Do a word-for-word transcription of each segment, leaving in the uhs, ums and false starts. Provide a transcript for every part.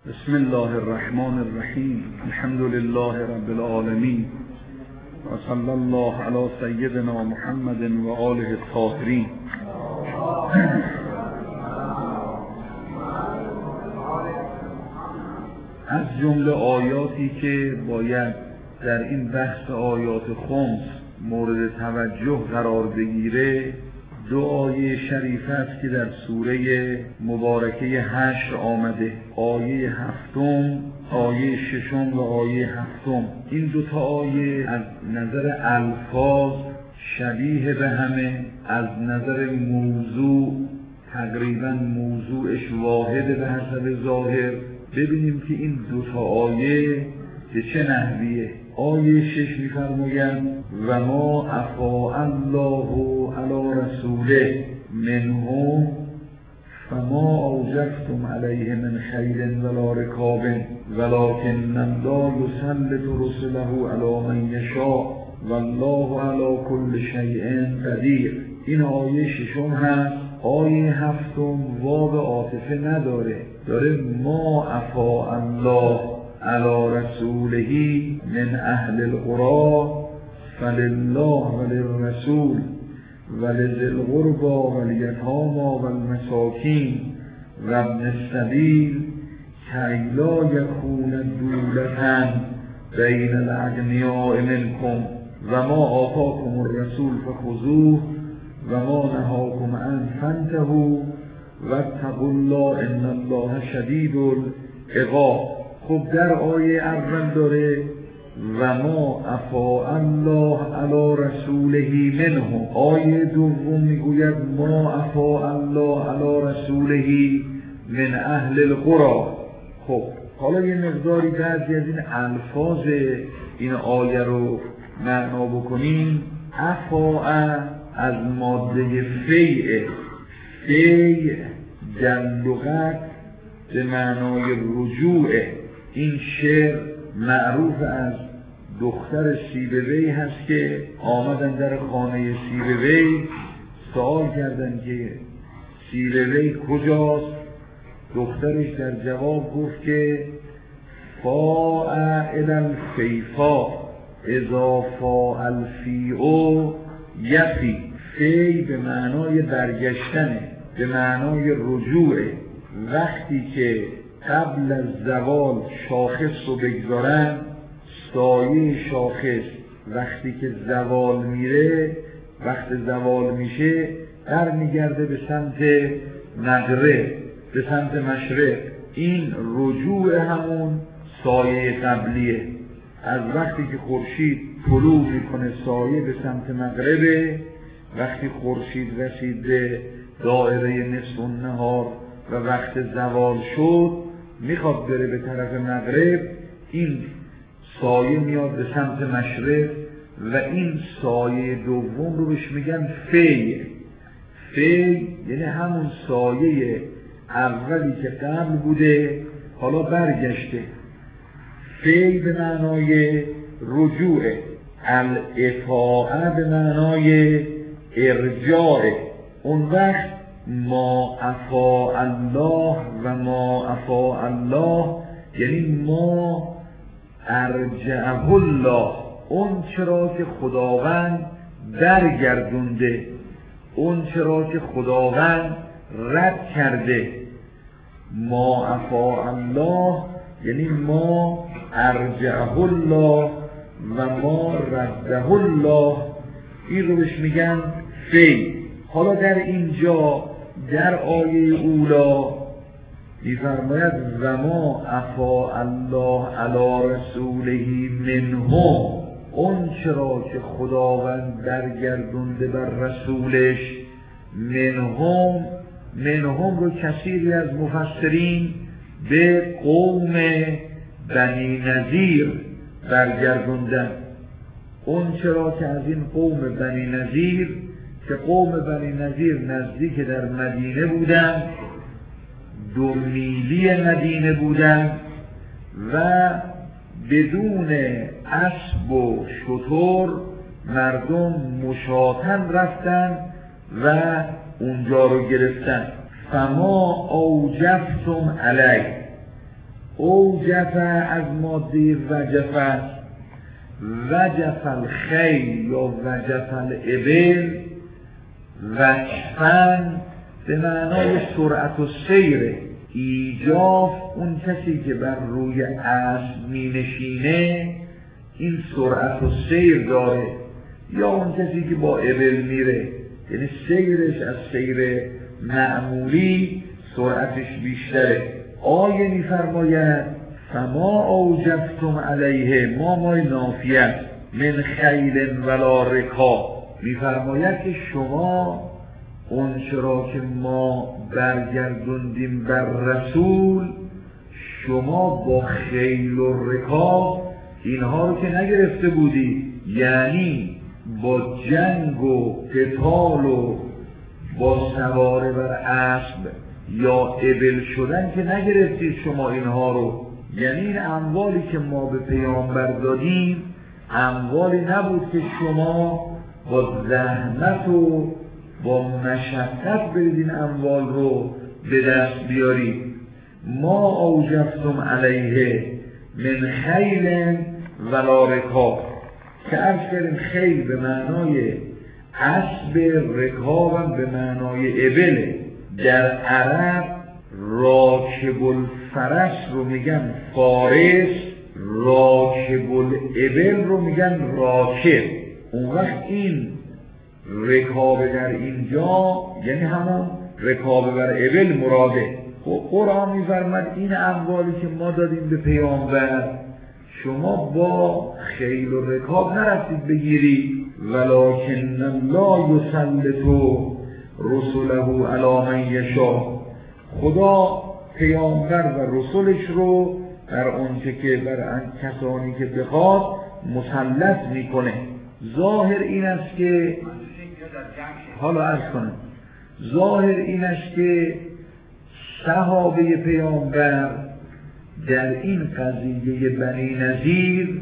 بسم الله الرحمن الرحیم. الحمد لله رب العالمین و صلی الله علی سیدنا محمد و آله الطاهرین. از جمله آیاتی که باید در این بحث آیات خمس مورد توجه قرار بگیره دو آیه شریفه است که در سوره مبارکه حشر آمده، آیه هفتم، آیه ششم و آیه هفتم. این دو تا آیه از نظر الفاظ شبیه به همه، از نظر موضوع تقریبا موضوعش واحد به حسب ظاهر. ببینیم که این دو تا آیه به چه نحویه. آیه شش می‌فرمایند و ما افاء الله علی رسوله منهم فما اوجفتم علیه من خیل ولا رکاب ولکن الله یسلط رسله علی من یشاء والله علی کل شیء قدیر. این آیه ششم هست. آیه هفتم واو عاطفه نداره، داره ما افاء الله علی رسوله من اهل القرى فلله وللرسول ولذی القربى والیتامی والمساکین و ابن السبیل کی لا یکون دولة بین الاغنیاء منکم و ما آتاکم الرسول فخذوه و ما نهاکم عنه فانتهوا واتقوا الله ان الله شدید العقاب. خب در آیه اول داره و ما افاء الله علی رسوله منهم. آیه دوم میگوید ما افاء الله علی رسوله من اهل القرى. خب حالا یه مقداری بعضی از این الفاظ این آیه رو معنا بکنیم. افاء از ماده فیء، فیء در لغت به معنای رجوعه. این شعر معروف از دختر سیبوی هست که آمدن در خانه سیبوی، سوال کردن که سیبوی کجاست. دخترش در جواب گفت که فاء الی الفیفا اذا فاء الفیء یفی. فی به معنای برگشتنه، به معنای رجوعه. وقتی که قبل از زوال شاخص رو بگذارن، سایه شاخص وقتی که زوال میره، وقت زوال میشه برمیگرده به سمت مغرب، به سمت مشرق. این رجوع همون سایه قبلیه. از وقتی که خورشید طلوع میکنه سایه به سمت مغربه، وقتی خورشید رسید به دایره نصف النهار و وقت زوال شد میخواد بره به طرف مغرب، این سایه میاد به سمت مشرق و این سایه دوم رو بهش میگن فی. فی یعنی همون سایه اولی که قبل بوده حالا برگشته. فی به معنای رجوعه. الاطاعه به معنای ارجاعه. اون وقت ما افاء الله و ما افاء الله یعنی ما ارجعه الله، اون چرا که خداوند برگردونده، اون چرا که خداوند رد کرده. ما افاء الله یعنی ما ارجعه الله و ما رده الله. این رو بهش میگن فی. حالا در اینجا در آیه اولا می‌فرماید و ما افاء الله علی رسوله منهم، اون چرا که خداوند برگردونده بر رسولش. منهم، منهم رو کثیری از مفسرین به قوم بنی نذیر برگردوندن. اون چرا که از این قوم بنی نذیر که قوم بنی نذیر نزدیک در مدینه بودن، دو میلی مدینه بودن و بدون اسب و شتر مردم مشاطن رفتن و اونجا رو گرفتن. فما اوجفتم علیه، اوجف از ماده وجف است، وجف الخیل یا وجف الابل، وجفن به معنای سرعت و سیره. ایجاف اون کسی که بر روی اسب می نشینه این سرعت و سیر داره، یا اون کسی که با ابل میره یعنی سیرش از سیر معمولی سرعتش بیشتره. آیه میفرماید فما اوجفتم علیه، ما مای نافیت، من خیل ولا رکاب، میفرماید که شما اون چرا که ما برگردوندیم بر رسول، شما با خیل و رکاب اینها رو که نگرفته بودی، یعنی با جنگ و قتال و با سواره بر اسب یا ابل شدن که نگرفتید شما اینها رو. یعنی این اموالی که ما به پیامبر دادیم اموالی نبود که شما با زحمت و با مشقت برید این اموال رو به دست بیارید. ما اوجفتم علیه من خیل ولا رکاب، که عرض کردیم خیل به معنای اسب، رکابم به معنای ابله. در عرب راکب الفرس رو میگن فارس، راکب الابل رو میگن راکب. اون وقت این رکاب در اینجا یعنی همون رکاب بر ابل مراده. خب قرآن میفرماد این اموالی که ما دادیم به پیامبر شما با خیل و رکاب نرفتید بگیرید، ولکن الله یسلط رسله علی من یشاء، خدا پیامبر و رسولش رو بر اونچه که بر کسانی که بخواد مسلط میکنه. ظاهر این است که حالا عرض کنم ظاهر این است که صحابه پیامبر در این قضیه بنی نذیر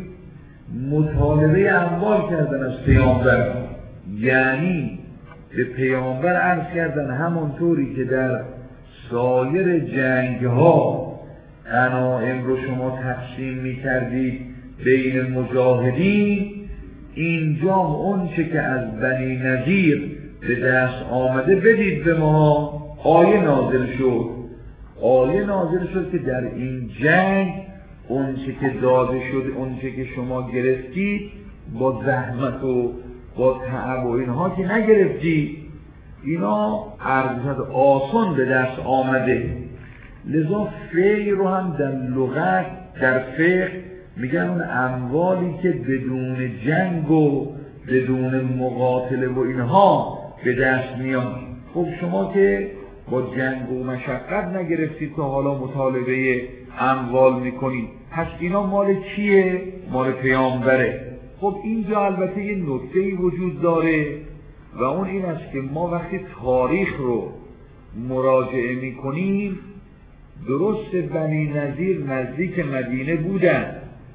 مطالبه اموال کردن از پیامبر، یعنی به پیامبر عرض کردن همونطوری که در سایر جنگ ها غنایم رو شما تقسیم می کردید بین مجاهدین، اینجا اون چه که از بنی نذیر به دست آمده بدید به ما. آیه نازل شد آیه نازل شد که در این جنگ اون چه که داده شد، اون چه که شما گرفتید با زحمت و با تعب و اینها که نگرفتید، اینا عرضت آسان به دست آمده. لذا فی رو هم در لغت در فقه میگن اون اموالی که بدون جنگ و بدون مقاتله و اینها به دست میان. خب شما که با جنگ و مشقت نگرفتید تا حالا مطالبه اموال میکنید، پس اینا مال کیه؟ مال پیامبره. خب اینجا البته یه نکته‌ای وجود داره و اون این است که ما وقتی تاریخ رو مراجعه میکنیم، درست بنی نذیر نزدیک مدینه بودن،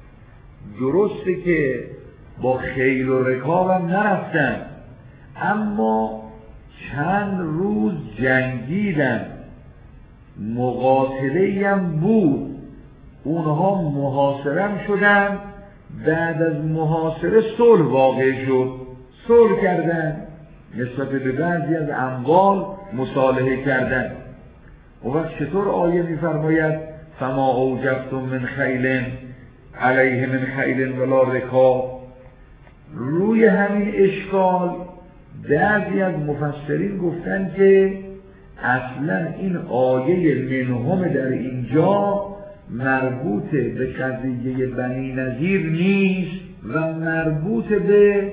درسته که با خیل و رکاب هم نرفتن، اما چند روز جنگیدن، مقاتله‌ای هم بود، اونها محاصره شدن، بعد از محاصره صلح واقع شد، صلح کردن، نسبت به بعضی از اموال مصالحه کردن. و وقت چطور آیه میفرماید فما اوجفتم من خیل علیه من خیل ولا رکاب؟ روی همین اشکال بعضی از مفسرین گفتن که اصلا این آیه منهم در اینجا مربوط به قضیه بنی نذیر نیست و مربوط به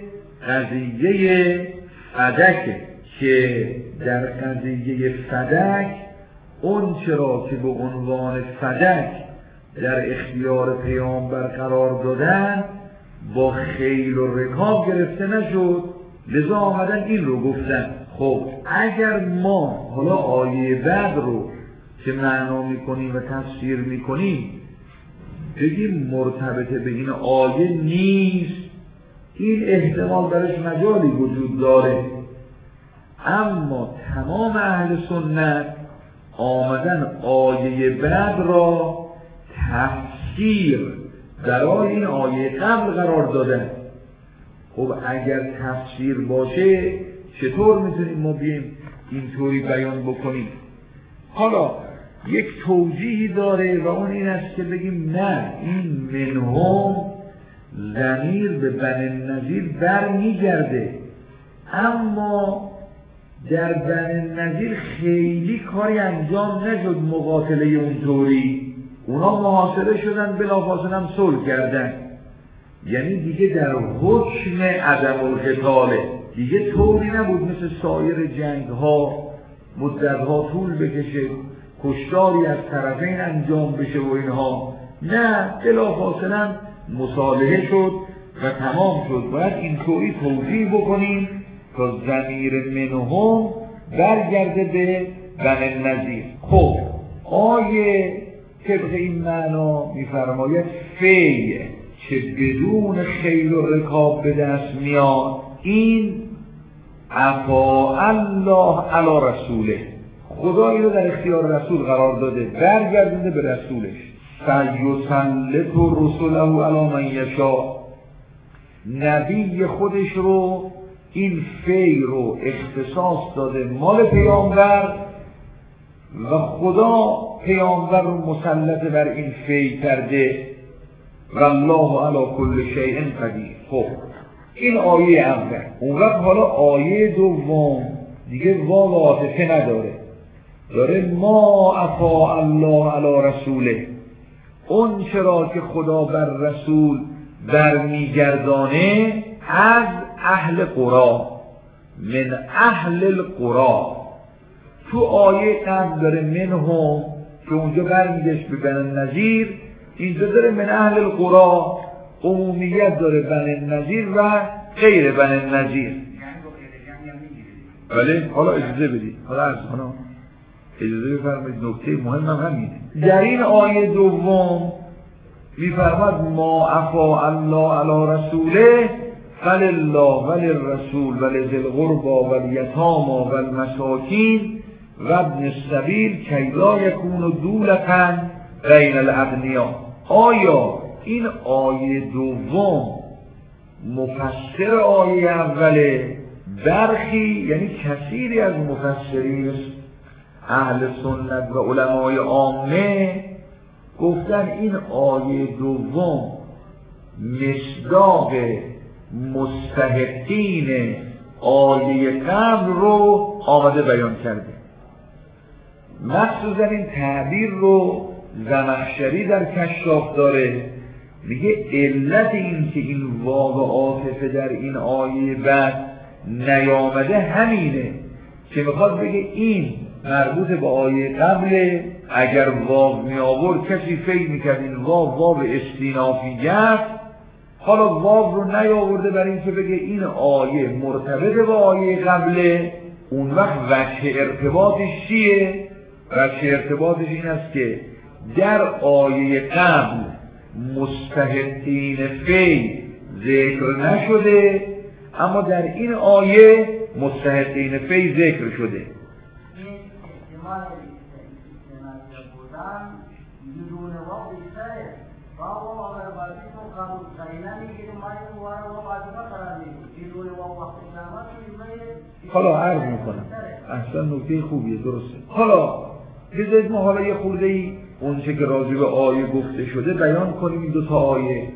قضیه فدک، که در قضیه فدک اون چرا که به عنوان فدک در اختیار پیامبر قرار دادن با خیل و رکاب گرفته نشد، لذا آمدن این رو گفتن. خب اگر ما حالا آیه بعد رو که معنا میکنیم و تفسیر میکنیم بگیم مرتبط به این آیه نیست، این احتمال برش مجالی وجود داره، اما تمام اهل سنت آمدن آیه بعد را تفسیر برای این آیه قبل قرار دادن. خب اگر تفسیر باشه چطور میتونیم ما بیم اینطوری بیان بکنیم؟ حالا یک توجیهی داره و اون این است که بگیم نه، این منهم ضمیر به بنی النضیر بر میگرده، اما در بنی النضیر خیلی کاری انجام نشد مقاتله اونطوری، اونا محاصره شدن بلافاصله هم صلح کردن، یعنی دیگه در حکم عدم القتاله، دیگه طوری نبود مثل سایر جنگ ها مدت ها طول بکشه، کشتاری از طرفین انجام بشه و اینها، نه بلافاصله هم مصالحه شد و تمام شد. باید اینطوری توجیه بکنیم تا ضمیر منهم برگرده به بنی النضیر. خب آیه طبق این معنا میفرماید فی که بدون خیل و رکاب به دست میاد، این عفا الله علی رسوله، خدا اینو در اختیار رسول قرار داده، برگردنده به رسولش. فیسلط رسوله علی من یشاء، نبی خودش رو این فی رو اختصاص داده مال پیامبر و خدا پیامبر رو مسلط بر این فی کرده. والله علی کل شیء قدیر. خب این آیه اول. اون وقت حالا آیه دوم دیگه واو عاطفه نداره، داره ما عفا الله علی رسوله، اون چرا که خدا بر رسول برمیگردانه از اهل قرى، من اهل القرى. تو آیه قبل داره منهم که اونجا برمیگشت به بنی النضیر، اینجا داره من اهل القرى، عمومیت داره بنی النضیر و غیر بنی النضیر. ولی حالا اجازه بدید، حالا از خانم اجازه بفرمایید، نکته مهم هم همینه. در این آیه دوم میفرماد ما عفا الله علی رسوله فلله وللرسول ولذی القربى والیتامی والمساکین و ابن السبیل کی لا یکون دولة بین الاغنیاء. آیا این آیه دوم مفسر آیه اوله؟ برخی یعنی کثیری از مفسرین اهل سنت و علمای عامه گفتن این آیه دوم مصداق مستحقین آیه قبل رو آمده بیان کرده. مخصوصا این تعبیر رو زمخشری در کشاف داره، میگه علت این که این واو عاطفه در این آیه بعد نیامده همینه که میخواد بگه این مربوط به آیه قبله، اگر واو می آورد کسی فکر میکرد این واو واو استینافی است، حالا واو رو نیاورده برای این که بگه این آیه مرتبط با آیه قبله، اون وقت وجه ارتباطش چیه؟ وجه ارتباطش این است که در آیه قبل مستحقین فی ذکر نشده، اما در این آیه مستحقین فی ذکر شده. حالا عرض میکنم، اصلا نکته خوبیه، درسته. حالا بذارید ما حالا یه خورده ای اون چه که راجع به آیه گفته شده بیان کنیم. این دو تا آیه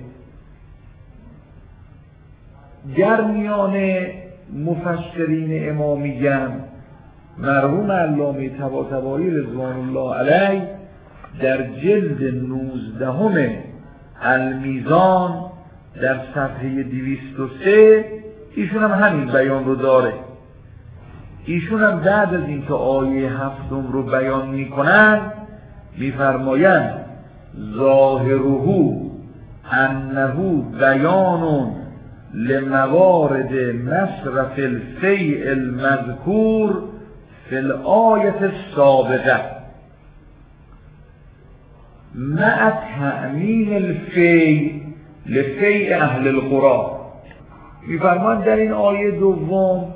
در میان مفسرین امامیه مرحوم علامه طباطبایی رضوان الله علیه در جلد نوزدهم المیزان در صفحه دویست و سه ایشون هم همین بیان رو داره. ایشون هم بعد از این که آیه هفتم رو بیان میکنن میفرمایند ظاهره انه بیان لموارد مصرف الفیء المذکور فی الآیة السابقه مع تأمین الفیء لفیء اهل القرى. میفرمایند در این آیه دوم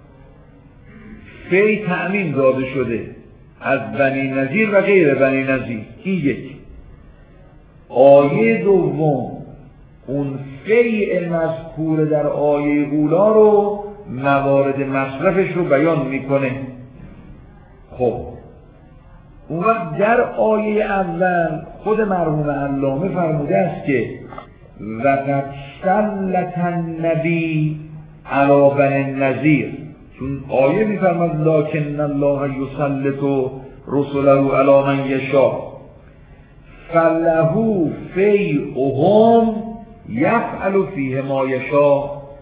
فی تأمین داده شده از بنی نضیر و غیر بنی نضیر، این یک. آیه دوم اون فیء مذکور در آیه اولا رو موارد مصرفش رو بیان میکنه. خب اون وقت در آیه اول خود مرحوم علامه فرموده است که وقد سلط النبی علی بنی النضیر، چون آیه میفرماد لکن الله یسلط رسله علی من یشاء فله فیئهم یفعل فیه ما یشاء.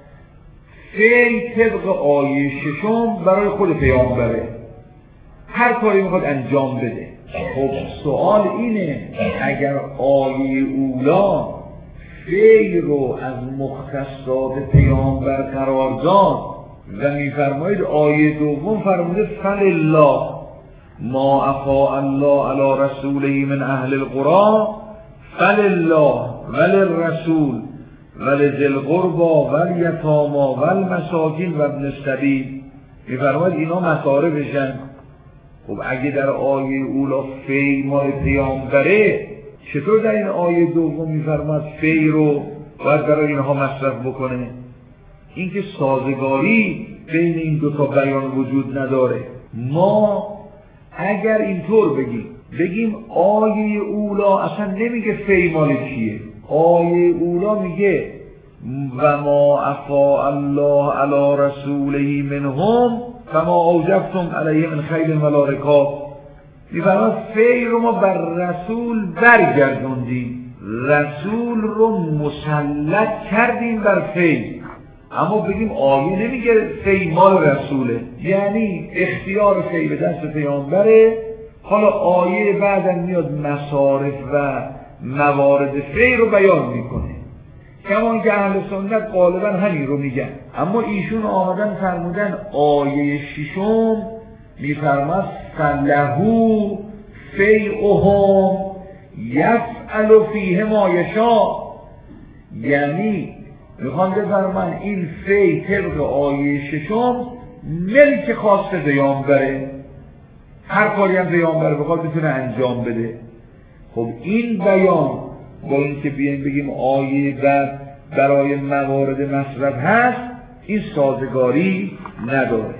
فی طبق آیه ششم برای خود پیامبره، هر کاری میخواد انجام بده. خب سوال اینه اگر آیه اولا فی رو از مختصات پیامبر قرار داد و میفرمایید آیه دوم فرموده فلله ما افاء الله علی رسوله من اهل القرى فلله وللرسول ولذی القربى والیتامی والمساکین وابن السبیل. میفرماید اینا مصارفشن. خب اگه در آیه اولا فی مال پیامبره، چطور در این آیه دوم میفرماید فی رو باید برای اینها مصرف بکنه؟ این که سازگاری بین این دو تا بیان وجود نداره. ما اگر اینطور بگیم بگیم آیه اولا اصلا نمیگه فی مال کیه، آیه اولا میگه و ما افاء الله علی رسوله منهم فما اوجبتم علیه من خیل ولا رکاب. میفرماید فی رو ما بر رسول برگردوندیم، رسول رو مسلط کردیم بر فی. اما بگیم آیه نمیگه فی مال رسوله، یعنی اختیار فی به دست پیامبره. حالا آیه بعدم میاد مصارف و موارد فی رو بیان میکنه، کما که اهل سنت غالبا همین رو میگن. اما ایشون آمدن فرمودن آیه ششم میفرماید فلهو فیئهم یفعل فیه ما یشاء، یعنی میخوام بفرمان این فی طبق آیه ششم ملک خاص پیامبره، هر کاری هم پیامبر بخواد میتونه انجام بده. خب این بیان با اینکه بیایم بگیم آیه بعد برای موارد مصرف هست، این سازگاری نداره.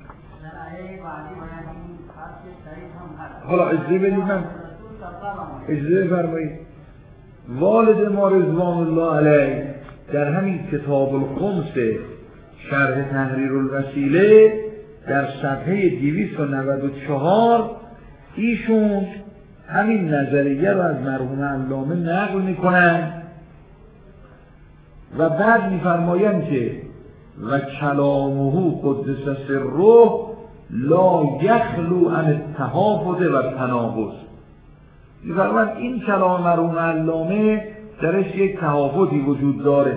حالا اجازه بدید من اجازه فرمایید والد ما رضوان الله علیه در همین کتاب الخمس شرح تحریر الوسیله در صفحه دویست و نود و چهار ایشون همین نظریه رو از مرحوم علامه نقل میکنن و بعد میفرمایند که و کلامه قدس سره لا یخلو عن التحافظ و التناقض. میفرمایند این کلام مرحوم علامه درش یک تحافظی وجود داره.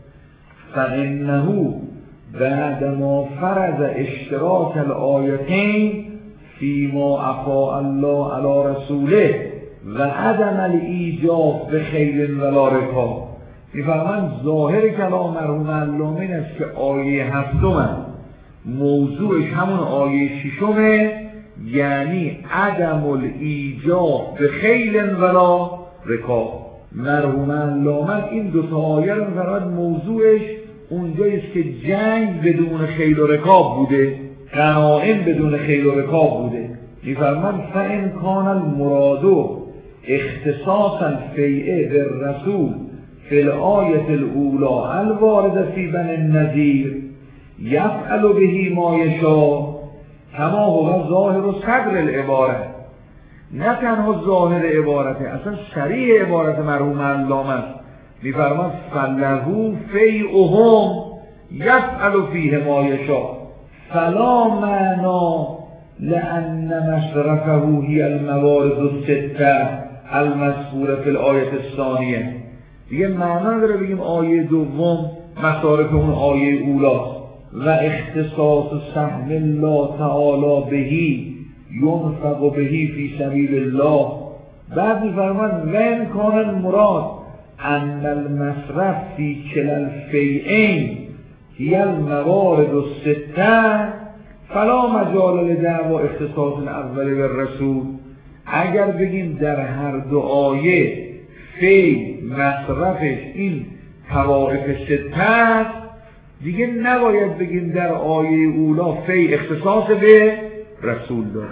فانه بعد ما فرض اشتراک الآیتین فیما افاء الله علی رسوله و عدم الایجاب به خیل ولا رکاب. میفرمایند ظاهر کلام مرحوم علامه این است که آیه هفتم موضوعش همون آیه ششمه، یعنی عدم الایجاب به خیل ولا رکاب. مرحوم علامه این دو تا آیه رو میفرمایند موضوعش اونجاییست که جنگ بدون خیل و رکاب بوده، غنایم بدون خیل و رکاب بوده. میفرمایند فان کان المراد اختصاص الفیء بالرسول فی الآیة الاولی الوارده فی بنی النضیر یفعل به ما یشاء کما هو ظاهر صدر العباره. نه تنها ظاهر عبارته، اصلا صریح عبارت مرحوم علامه است. میفرماید فلهو فیئهم یفعل فیه ما یشاء فلا معنا لان مصرفه هی الموارد السته المذکوره فی الآیه الثانیه. دیگه معنا داره بگیم آیه دوم مصارف اون آیه اولاست و اختصاص سهم الله تعالی بهی ينفق بهی فی سبیل الله. بعد میفرماید وین کان المراد ان المصرف فی کلا الفیئین هی الموارد السته فلا مجال لدعوا اختصاص الاول بالرسول. اگر بگیم در هر دو آیه فی مصرفش این طوائف سته است، دیگه نباید بگیم در آیه اولا فی اختصاص به رسول داره.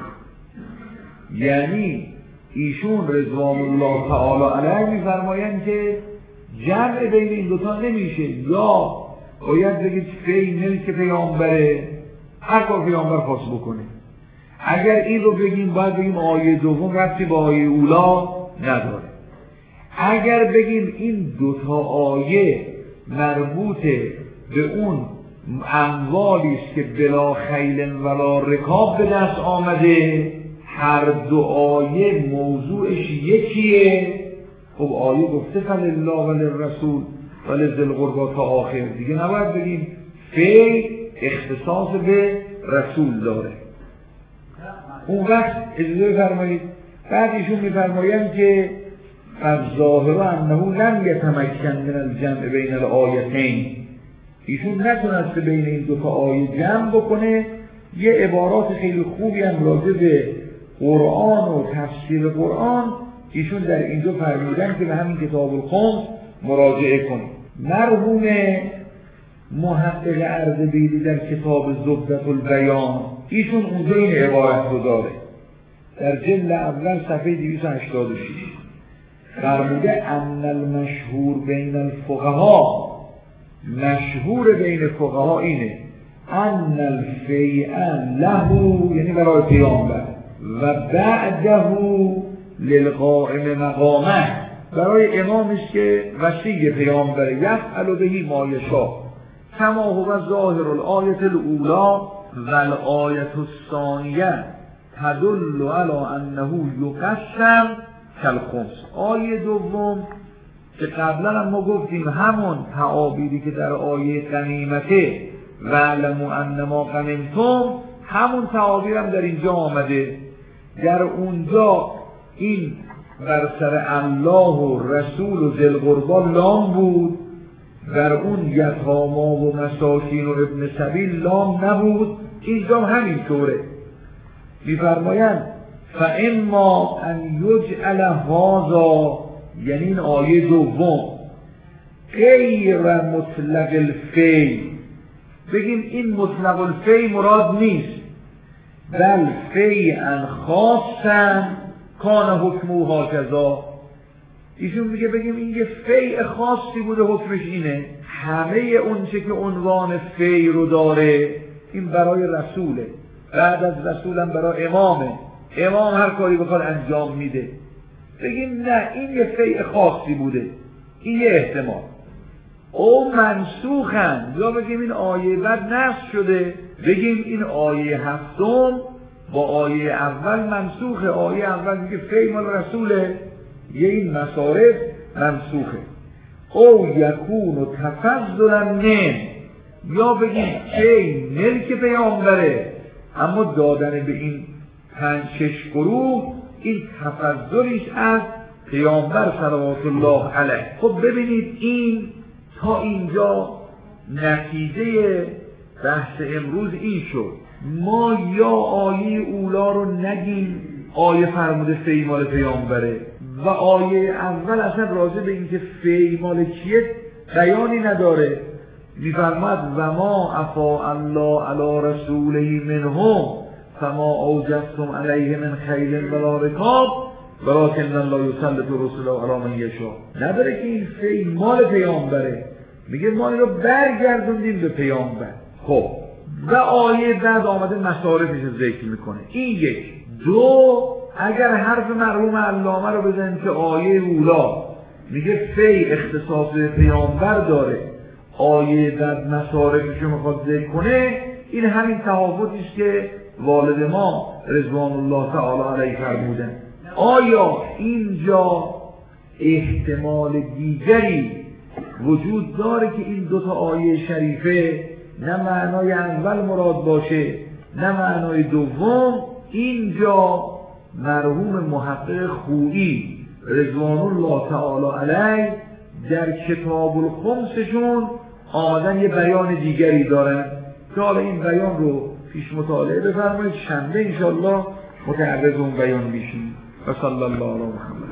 یعنی ایشون رضوان الله تعالی علیه میفرمایند که جمع بین این دوتا نمیشه، یا باید بگید فی ملک پیامبره، هر کار پیامبر خواست بکنه. اگر این رو بگیم باید بگیم آیه دوم ربطی با آیه اولا نداره. اگر بگیم این دوتا آیه مربوط به اون اموالی است که بلا خیل ولا رکاب به دست آمده، هر دو آیه موضوعش یکیه. خب آیه گفته فلله وللرسول ولذی القربی تا آخر، دیگه نباید بگیم فی اختصاص به رسول داره. اون وقت اجازه بفرمایید بعد ایشون میفرمایند که الظاهر انه لم یتمکن من الجمع بین الآیتین، ایشون نتونسته بین این دو تا آیه جمع بکنه. یه عبارات خیلی خوبی هم راجع به قرآن و تفسیر قرآن ایشون در اینجا فرمودن که به همین کتاب الخمس مراجعه کنید. مرحوم محقق اردبیلی در کتاب زبدة البیان ایشون اونجا این عبارت رو داره در جلد اول صفحه دویست و هشتاد و شش، فرموده ان المشهور بین الفقها، مشهور بین فقها اینه ان الفیئا له، یعنی برای پیامبر، و بعده للقائم مقامه، برای امامش که وسیع پیامبر، یفعل بهی ما یشاء کما هو ظاهر الآیة الاولی و الآیة الثانیه تدل علی انه یقسم کالخمس. آیه دوم که قبلا هم ما گفتیم همون تعابیری که در آیه غنیمته و علموا انما غنمتم، همون تعابیر هم در اینجا آمده. در اونجا این بر سر الله و رسول و ذی القربی لام بود، در اون یتاما و مساکین و ابن سبیل لام نبود. اینجا همینطوره. میفرمایند فاما ان یجعل هذا، یعنی این آیه دوم، غیر مطلق الفی، بگیم این مطلق الفی مراد نیست، بل فیئا خاصا کان حکمه هکذا. ایشون میگه بگیم این یه فیء خاصی بوده، حکمش اینه. همه اون چه که عنوان فیء رو داره این برای رسوله، بعد از رسولم برای امامه، امام هر کاری بخواد انجام میده. بگیم نه این یه فیء خاصی بوده، این یه احتمال. او منسوخن، یا بگیم این آیه بعد نسخ شده، بگیم این آیه هفتم با آیه اول منسوخه. آیه اول میگه فیء مال رسوله، یه این مصارف منسوخه. او یکون و تفضلا من، یا بگیم فیء ملک پیامبره، اما دادن به این پنج شش گروه این تفضلش از پیامبر صلوات الله علیه. خب ببینید این تا اینجا نتیجه بحث امروز این شد. ما یا آیه اولا رو نگیم آیه فرموده فیء مال پیامبره، و آیه اول اصلا راجع به این که فیء مال کیه بیانی نداره. میفرماد و ما افا الله علی رسوله منهم فما اوجفتم علیه من خیل ولا رکاب ولکن الله یسلط رسوله علی من یشاء. نداره که این فیء مال پیامبره، میگه ما این رو برگردوندیم به پیامبر. خب و آیه بعد آمده مصارفش رو ذکر میکنه. این یک. دو، اگر حرف مرحوم علامه رو بزنیم که آیه اولا میگه فیء اختصاص به پیامبر داره، آیه بعد مصارفش رو میخواد ذکر کنه، این همین تفاوتی است که والد ما رضوان الله تعالی علیه فرمودن. آیا اینجا احتمال دیگری وجود داره که این دوتا آیه شریفه نه معنای اول مراد باشه نه معنای دوم؟ اینجا مرحوم محقق خویی رضوان الله تعالی علیه در کتاب الخمسشون آمدن یه بیان دیگری دارن که حالا این بیان رو پیش مطالعه بفرمایید، شنبه انشاءالله متعرض اون بیان میشیم. و صلی الله علیه و